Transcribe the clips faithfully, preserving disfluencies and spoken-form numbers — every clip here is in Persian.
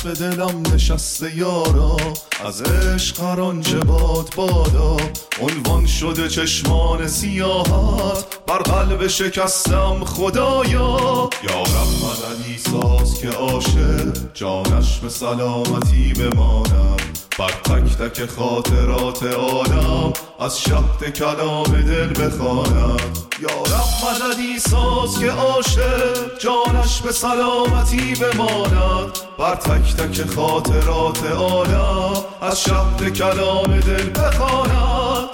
به دلم نشسته یارا، از عشق هر آنچه باد بادا. عنوان شده چشمان سیاحت بر قلب شکستم خدایا. یارب مددی ساز که عاشق جانش به سلامتی بمانم، بر تک تک خاطرات آدم از شهد کلام دل بخوانم. یارب مددی ساز که عاشق جانش به سلامتی بماند، بر تک تک خاطرات آدم از شهد کلام دل بخوانم.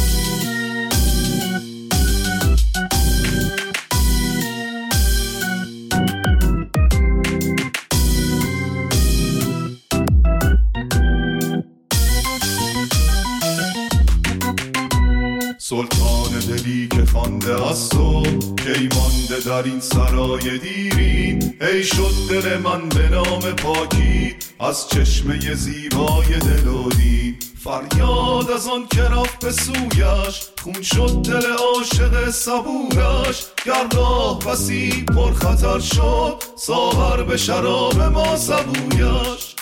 سلطان دلی که خوانده از تو، کی مانده در این سرای دیرین. ای شد دل من به نام پاکی از چشمه زیبای دل و دین. فریاد از آن که رفت به سویش، خون شد دل عاشق صبورش. گر راه وسیع پر خطر شد، ساغر به شراب ما سبویش.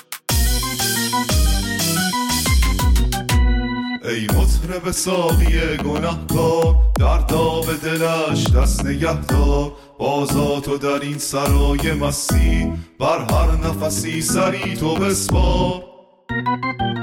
ای مطرب ساقی گنهکار، در داغ دلش دست نگه دار. بازاتو در این سرای مستی، بر هر نفسی سری تو بسپار.